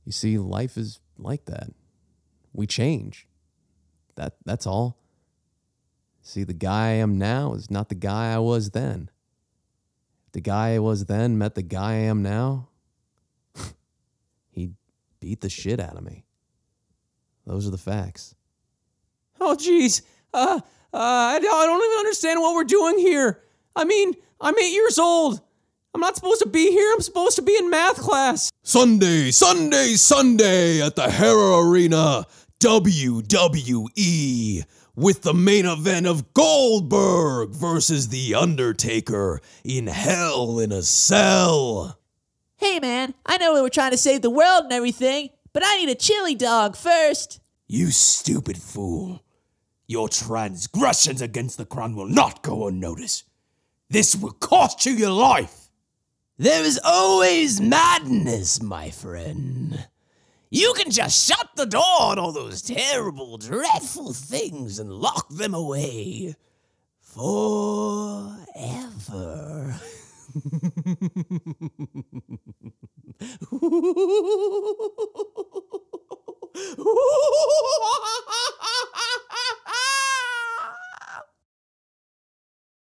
You see, life is like that. We change. That's all. See, the guy I am now is not the guy I was then. The guy I was then met the guy I am now. He beat the shit out of me. Those are the facts. Oh, geez. I don't even understand what we're doing here. I mean, I'm 8 years old. I'm not supposed to be here. I'm supposed to be in math class. Sunday at the Hera Arena, WWE, with the main event of Goldberg versus The Undertaker in Hell in a Cell. Hey man, I know we were trying to save the world and everything, but I need a chili dog first. You stupid fool. Your transgressions against the crown will not go unnoticed. This will cost you your life. There is always madness, my friend. You can just shut the door on all those terrible, dreadful things and lock them away. Forever.